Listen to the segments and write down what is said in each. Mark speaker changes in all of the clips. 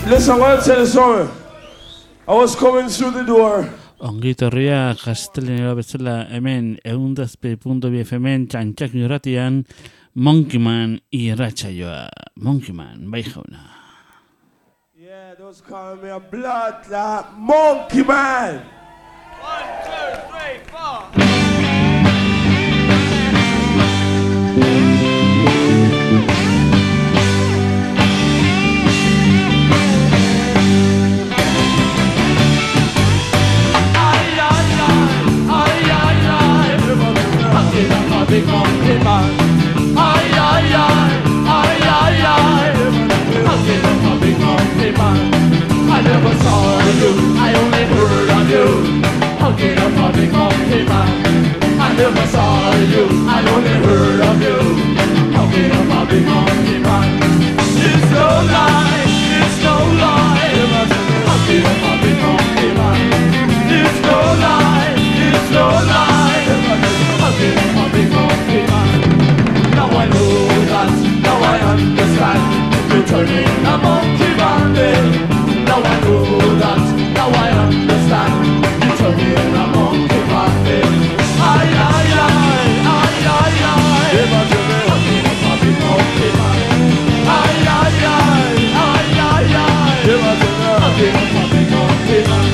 Speaker 1: Listen, I'll tell you something. I was coming through the door.
Speaker 2: Ongitorria Castellanera bezala hemen 100.2 FM txantxak irratian Monkeyman irratsaioa. Monkeyman, bai jauna.
Speaker 1: Yeah, those call me a blood clot Monkeyman.
Speaker 3: 1, 2, 3, 4. Big monkey man, ay ay ay, ay ay ay. Hugging up a big monkey man. I never saw you, I only heard of you. Hugging up a big monkey man. I never saw you, I only heard of you. Hugging up a big monkey man. It's no lie, it's no lie. Hugging up a big monkey man. It's no lie, it's no lie. Hugging up a big monkey man. Now I know that, now I understand. You're turning a monkey bandit. Now I know that, now I understand. You're turning a monkey bandit. Ay, ay, ay, ay, ay, ay. Hugging up a big monkey man. Ay, ay, ay, ay, ay, ay. Hugging up a big monkey man.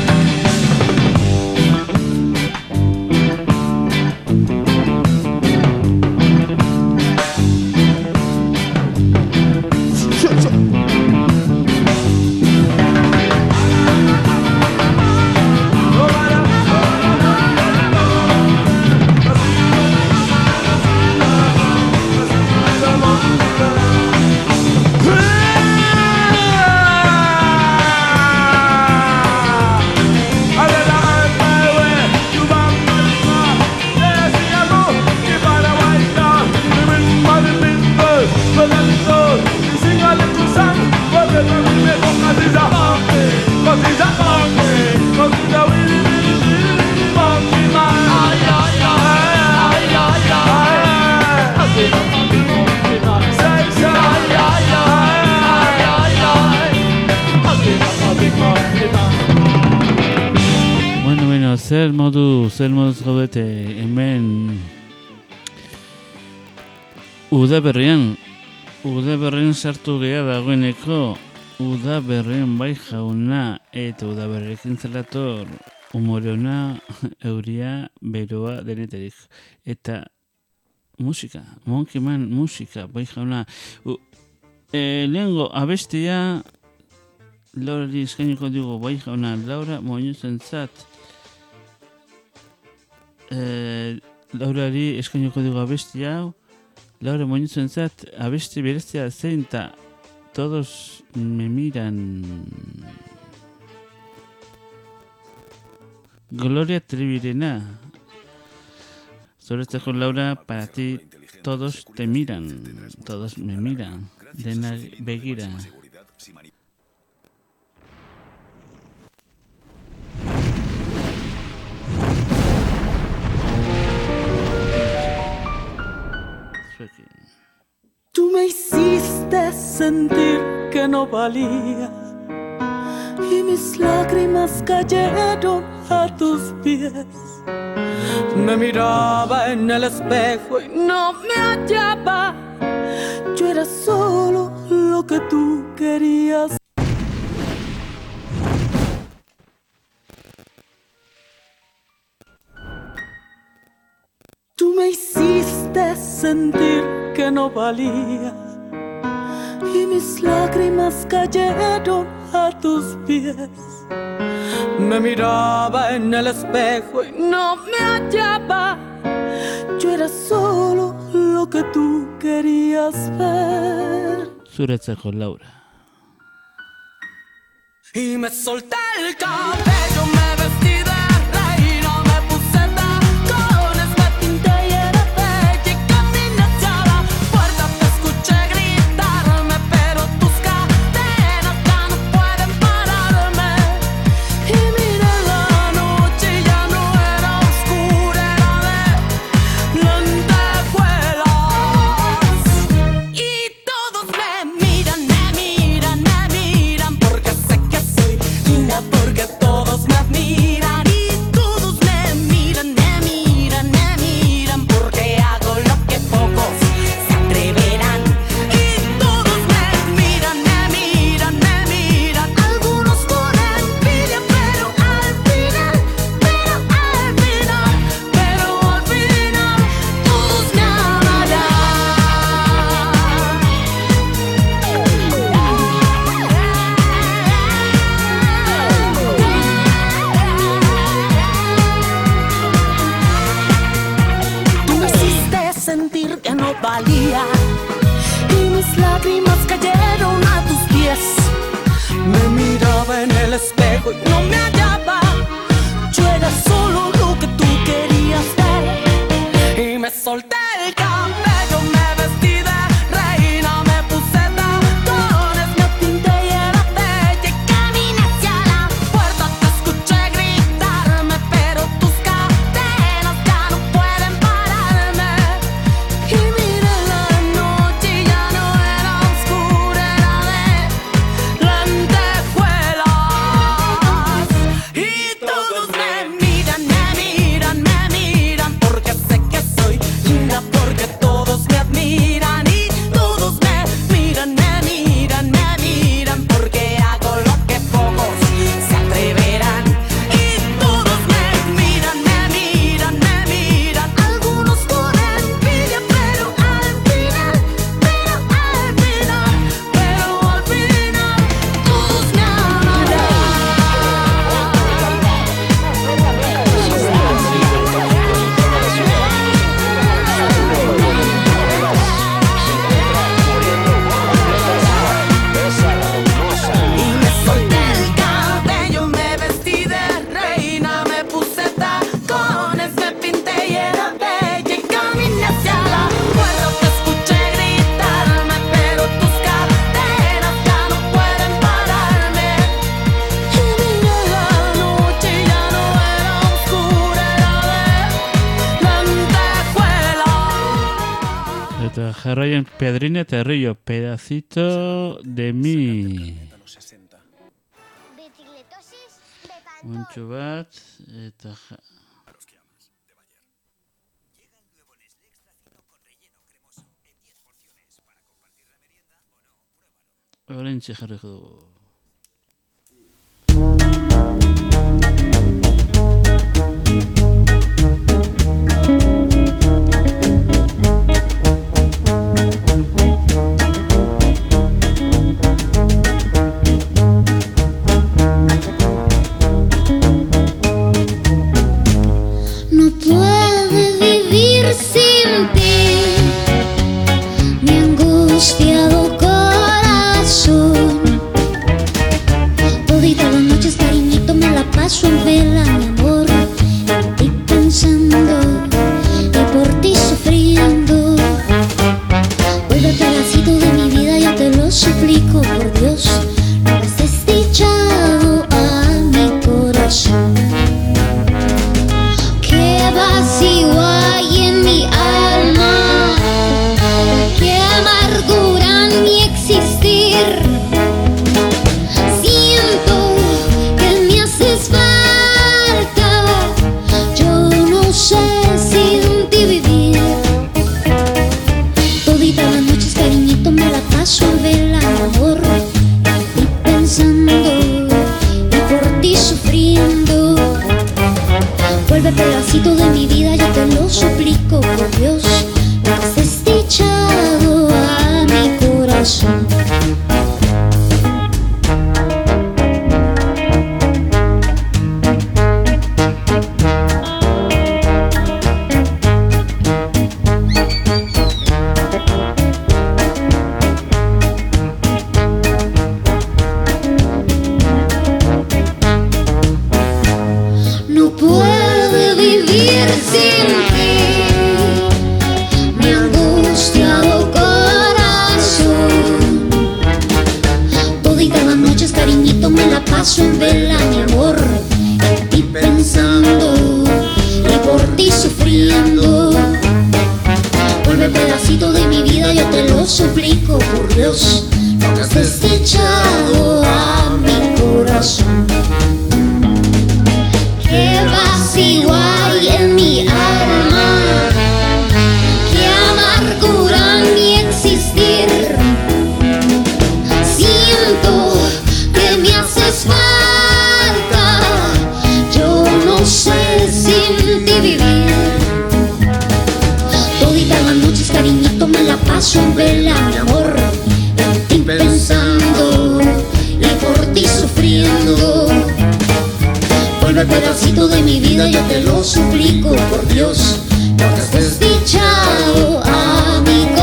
Speaker 2: Zer moduz gaudete hemen udaberrian sartu geha dagoeneko udaberrian bai jauna eta udaberrekin zelator umore ona, euria, beroa deneterik eta musika, Monkeyman musika bai jauna lehengo abestia Laurari eskainiko dugu bai jauna Laura Moñozentzat Laurari eskainiko dugu abesti hau Laura Moñozentzat abesti berezia zein ta todos me miran Gloria Trevirena Zoretzeko Laura para ti todos te miran todos me miran dena begira
Speaker 4: Tú me hiciste sentir que no valía y mis lágrimas cayeron a tus pies. Me miraba en el espejo y no me hallaba. Yo era solo lo que tú querías. Tú me hiciste sentir que no valía y mis lágrimas cayeron a tus pies. Me miraba en el espejo y no me hallaba. Yo era solo lo que tú querías ver.
Speaker 2: Zuretzeko Laura.
Speaker 4: Y me solté el cabello, me vestí de reina, me puse tacones, me pinté y era bella y caminé hacia la puerta. Te escuché gritarme, pero tus cadenas ya no pueden pararme. Y miré la noche y ya no era oscura, era de lentejuelas. Y todos me miran, porque valía y mis lágrimas cayeron a tus pies. Me miraba en el espejo y no me hallaba. Yo era solo lo que tú querías ver y me solté el cabello, me vestí de reina, me puse tacones, me pinté y era bella y caminé hacia la puerta. Te escuché gritarme, pero tus cadenas ya no pueden pararme. Y miré la noche y ya no era oscura, era de lentejuelas. Y todos me miran, porque sé que soy linda, porque todos me admiran. Y todos me miran, porque hago lo que pocos se atreverán. Y todos me miran, algunos con envidia, pero al final, todos me amarán. Y me solté el cabello, me vestí de reina, me puse tacones, me pinté y era bella y caminé hacia la puerta. Te escuché gritarme, pero tus cadenas ya no pueden pararme. Y miré la noche y ya no era oscura, era de lentejuelas.
Speaker 2: Eta jarraian Pedrine Terrillo, pedacito de mí.
Speaker 5: Bicicletosis,
Speaker 2: Untxu bat, eta orentxe jarriko dugu.
Speaker 5: no puede vivir sin ti, mi angustiado corazón. Todita las noches, cariñito, me la paso en vela, mi amor, en ti pensando y por ti sufriendo. Vuelve pedacito de mi vida, yo te lo suplico, por Dios, no has desdichado a mi corazón. Qué vacío hay en mi alma, qué amargura en mi existir. Siento que me haces falta, yo no sé sin ti vivir. Todita las noches, cariñito, me la paso en vela, mi amor, y pensando y por ti sufriendo. Vuelve pedacito de mi vida, yo te lo suplico, por Dios, no has desdichado a mi corazón. No puede vivir sin ti, mi angustiado corazón. Toditas las noches, cariñito, me la paso en vela, mi amor, en ti pensando y por ti sufriendo. Vuelve pedacito de mi vida, yo te lo suplico, por Dios, no has desdichado a mi corazón. Qué vacío hay en mi alma, qué amargura en mi existir. Siento que me haces falta, yo no sé sin ti vivir. Toditas las noches, cariñito, me la paso en vela, mi amor, en ti pensando y por ti sufriendo. Vuelve pedacito de mi vida, yo te lo suplico, por Dios, no has desdichado a mi corazón.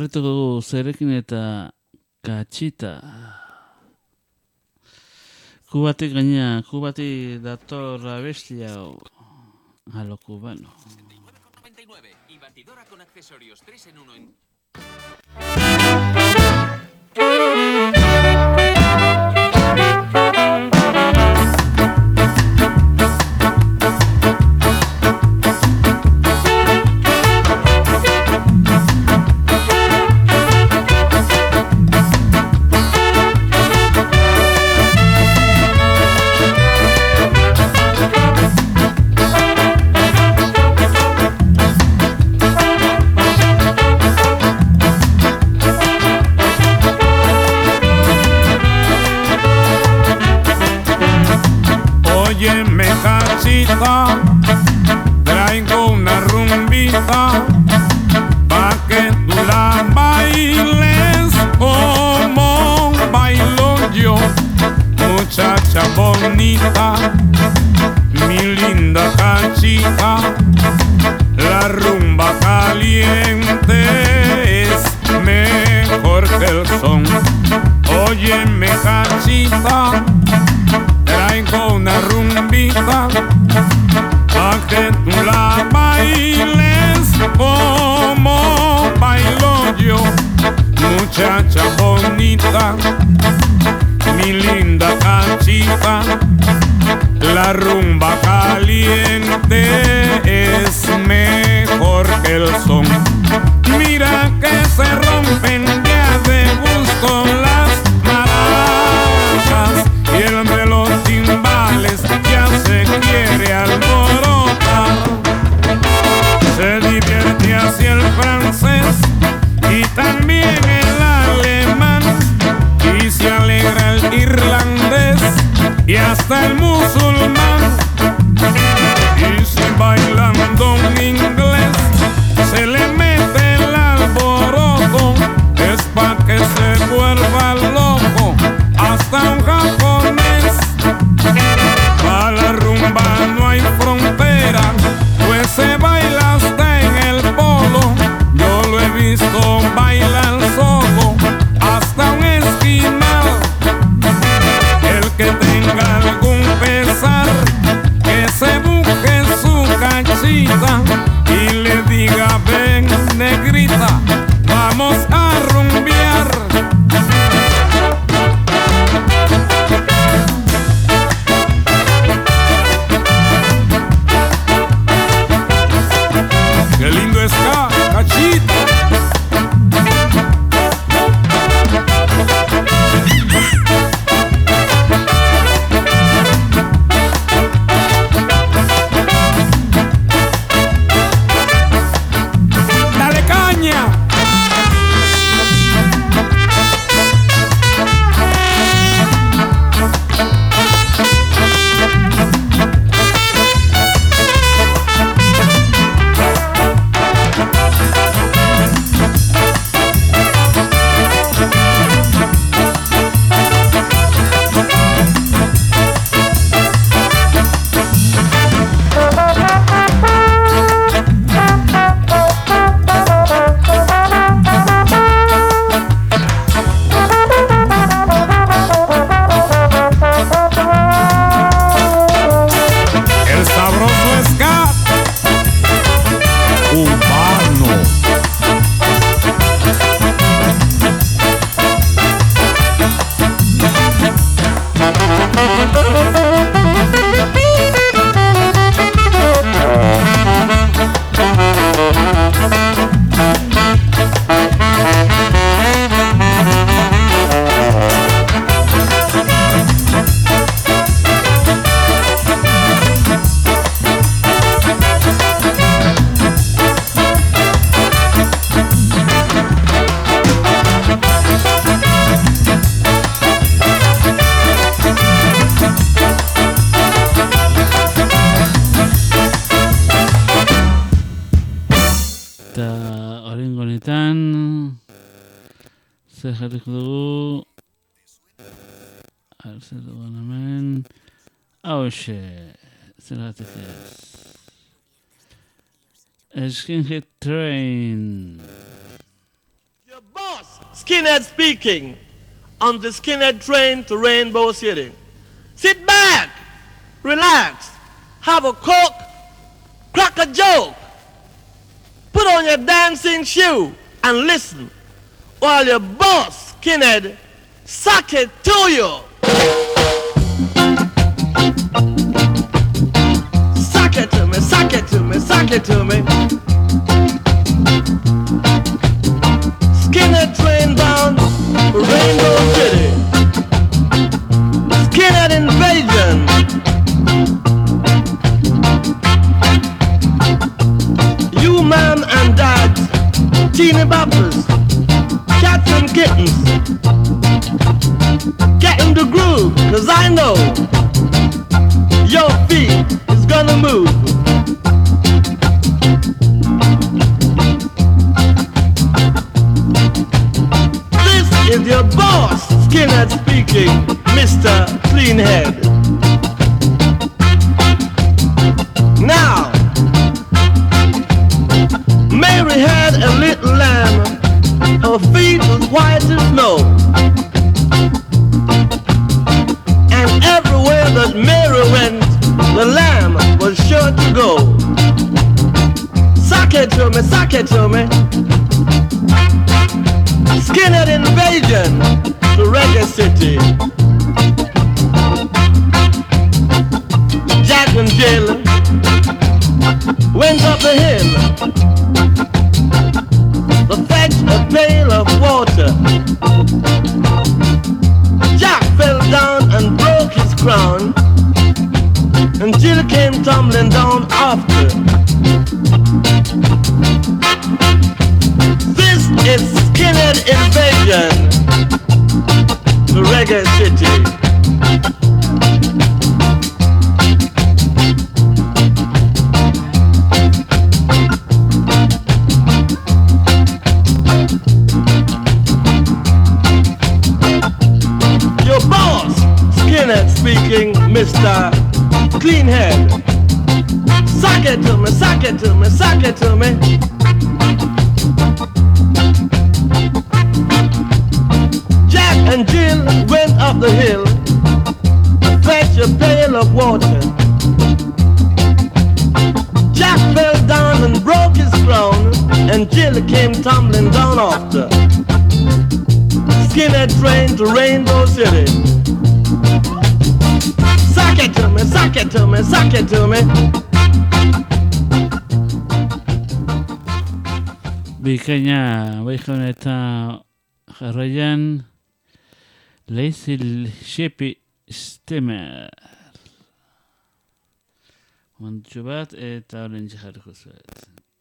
Speaker 2: jarritu dugu zerekin eta katxita. Kubatik gaina, kubatik dator abesti hau. A lo cubano.
Speaker 6: 99,99 y batidora con accesorios 3 en 1 en...
Speaker 7: Óyeme, cachita, traigo una rumbita pa' que tú la bailes como bailo yo, muchacha bonita, mi linda cachita. La rumba caliente es mejor que el son. Óyeme, cachita, traigo una rumbita pa' que tú la bailes como bailo yo, muchacha bonita, mi linda cachita. La rumba caliente es mejor que el son. Mira que se rompen ya de gusto las maracas y el de los timbales ya se quiere alborotar. Se divierte así el francés y también el alemán, y se alegra el irlandés y hasta el musulmán. Y si bailando un inglés se le mete el alboroto, es pa' que se vuelva loco hasta un japonés. Pa' la rumba no hay frontera, pues se baila hasta en el polo. Yo lo he visto bailar solo hasta un esquimal. El que tenga algún pesar, que se busque su cachita y le diga: ven, negrita, vamos a rumbear. Qué lindo está, cachita. Dale caña. El sabroso ska cubano.
Speaker 2: Eta oraingo honetan zer jarriko dugu. Zer dugun hemen. Hauxe, zergatik ez. Skinhead Train.
Speaker 1: Your
Speaker 8: Skinhead speaking on the Skinhead train to Rainbow City. Sit back, relax, have a coke, crack a joke, put on your dancing shoe and listen while your boss, Skinhead, suck it to you. Suck it to me, suck it to me, suck it to me. Skinhead train bound for Rainbow City. Skinhead invasion. You mom and dads, teeny boppers, cats and kittens, get in the groove, 'cause I know your feet is gonna move. This is your boss, Skinhead speaking, Mr. Cleanhead. Now, Mary had a little lamb, her feet was white as snow. And everywhere that Mary went, the lamb was sure to go. Suck it to me, suck it to me. Skinhead invasion to Reggae City. Jack and Jill went up the hill to fetch a pail of water. Jack fell down and broke his crown, and Jill came tumbling down after. This is Skinhead invasion to Reggae City. Your boss, Skinhead speaking, Mr. Cleanhead. Suck it to me, suck it to me, suck it to me. Jack and Jill went up the hill to fetch a pail of water. Jack fell down and broke his crown, and Jill came tumbling down after. Skinhead train to Rainbow City. Suck it to me, suck it to me, suck it to me.
Speaker 2: Bikaina, baikon eta jarraian Lazy Sheppy Stemmer. Montxo bat eta horrentxe jarriko zuet.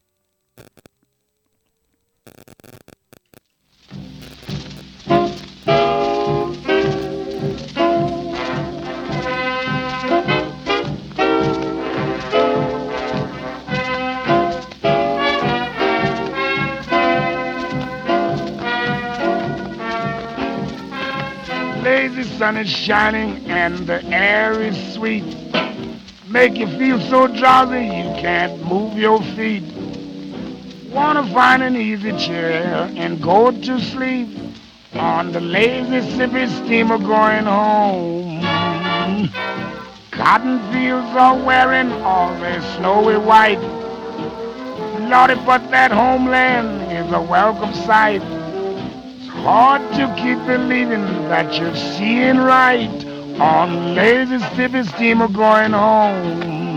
Speaker 9: Lazy sun is shining and the air is sweet. Make you feel so drowsy you can't move your feet. Wanna find an easy chair and go to sleep on the lazy sippy steamer going home. Cotton fields are wearing all their snowy white. Lordy, but that homeland is a welcome sight. Hard to keep believing that you're seeing right on lazy sippy steamer going home.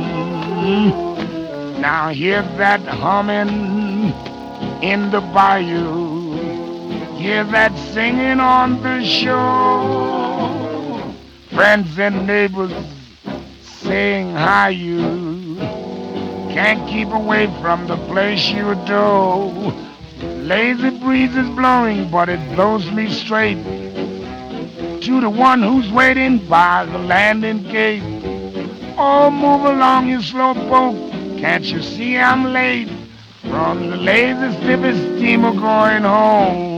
Speaker 9: Now hear that humming in the bayou. Hear that singing on the shore. Friends and neighbors saying hi you. Can't keep away from the place you adore. Lazy breeze is blowing, but it blows me straight to the one who's waiting by the landing gate. Oh, move along, you slow boat. Can't you see I'm late from the lazy sippy steamer going home?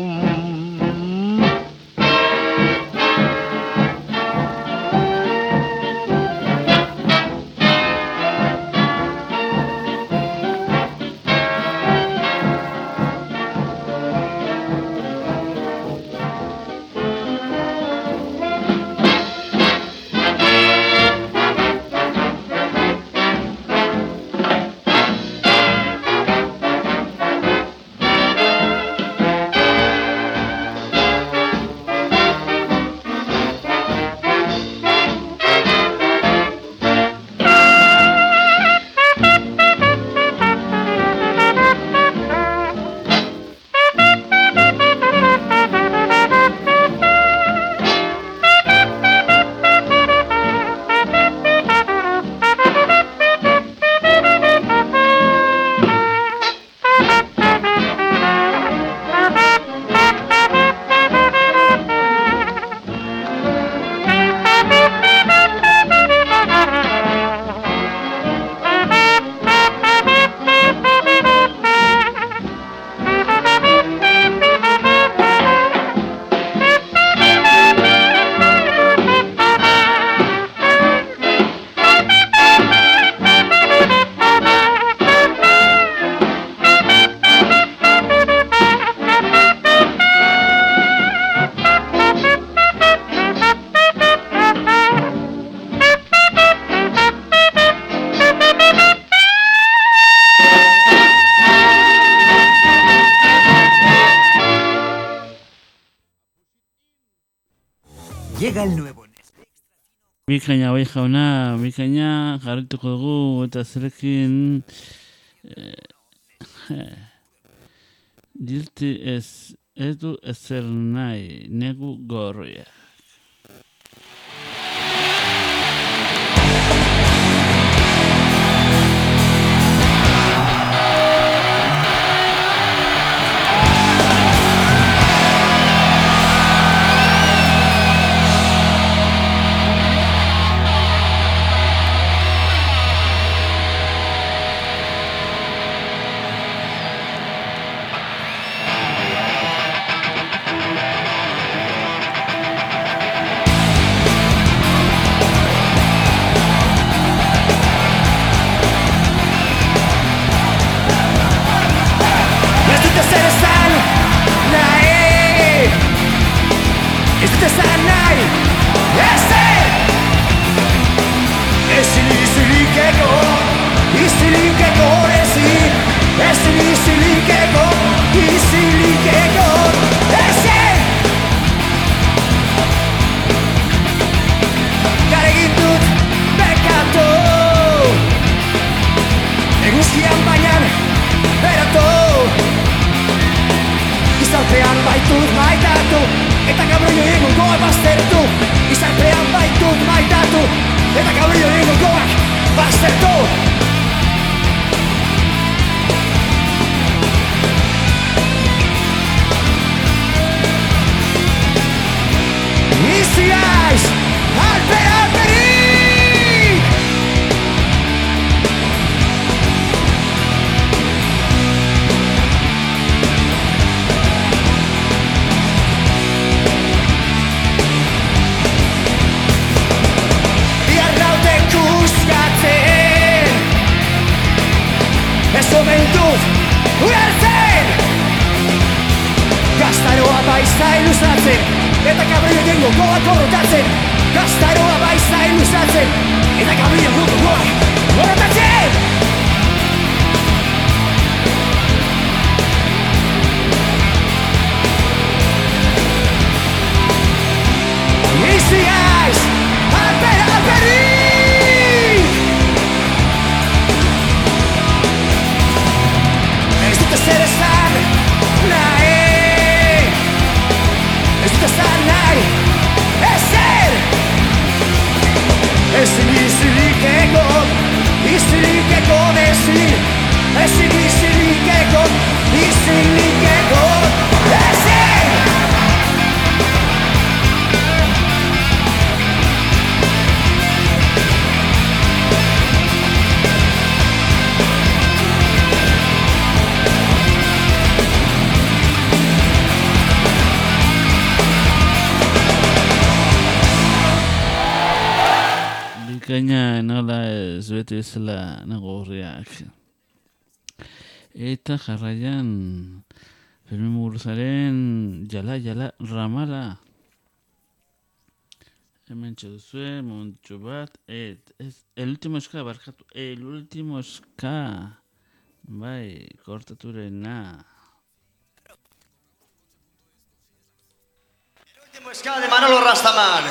Speaker 2: Bikaina bai jauna, bikaina jarrituko dugu eta zerekin dirti ez du ezer nahi, negu gorria.
Speaker 3: Izarpean baitut maitatu, eta kabrio egingo goak baztertu. Izarpean baitut maitatu, eta kabrio egingo goak baztertu. Easy eyes, alperik! Ez omen dut ulertzen Gaztaroa baiza ilustratzen Eta kabrio egingo goak horrotatzen Gaztaroa baiza ilustratzen Eta kabrio egingo goak horrotatzen Easy eyes, alperik! Zer esan nahi Ez dut esan nahi Ezer Ezin izilik egon Izilik egon ezin Ezin izilik egon Izilik egon Ezin
Speaker 2: Bikaina nola ez beti bezala nagorriak. Eta jarraian Fermin Muguruzaren jala ramala. Hemen txoduzue, montxo bat, el último ska barkatu, el último ska. Bai, kortaturena.
Speaker 10: El último ska de Manolo Rastaman.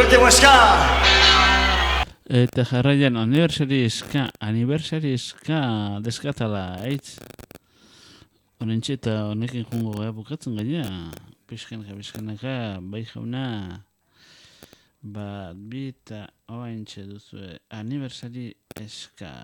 Speaker 10: último ska.
Speaker 2: Eta jarraian Anniversary Ska deskatala, eitz. Honentxe eta honekin jungo gara bukatzen gaina. Pizkanaka, bai jauna. Bat, bi eta oaintxe duzue. Anniversary Ska.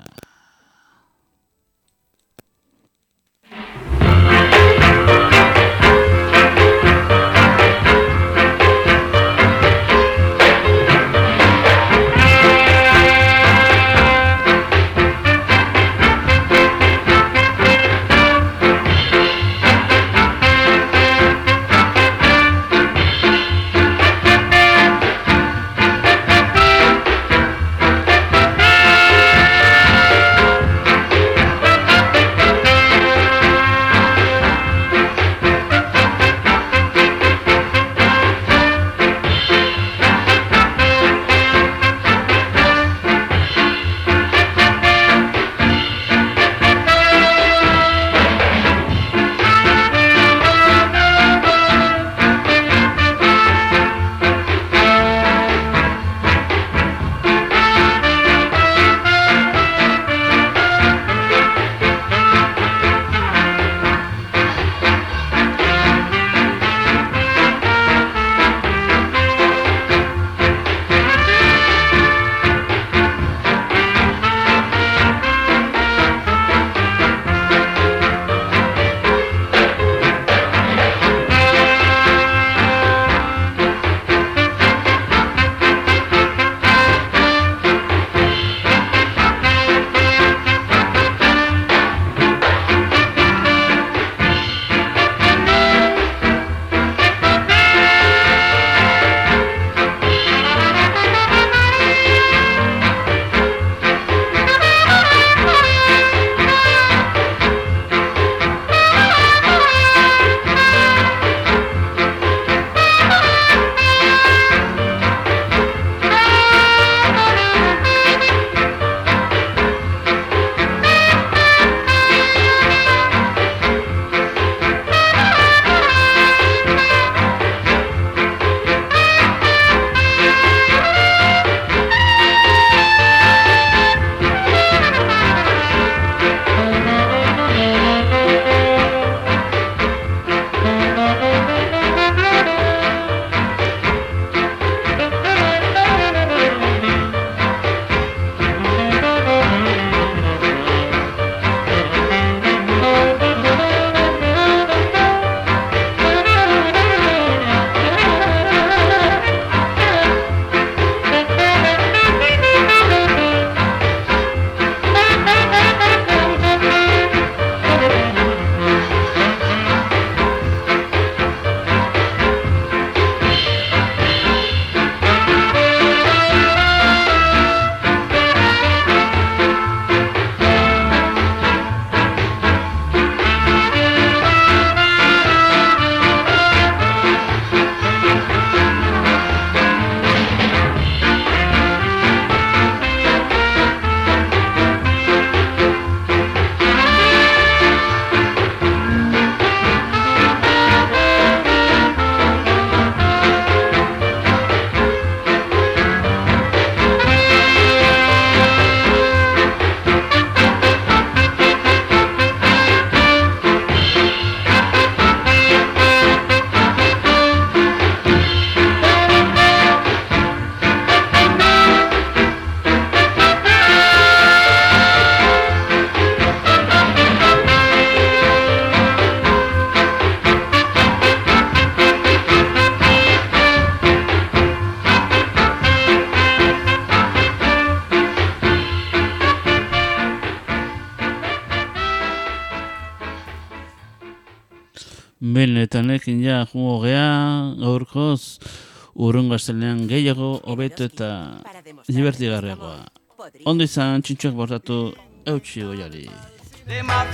Speaker 2: Benetan ja jungo gea, gaurkoz, urrungo astelenean gehiago, hobeto eta divertigarriagoa. Ondo izan, txintxoak bortatu, eutxi goiari.
Speaker 11: Them have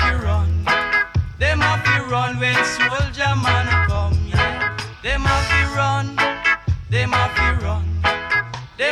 Speaker 11: to run when soldier man come, yeah. Them have to run.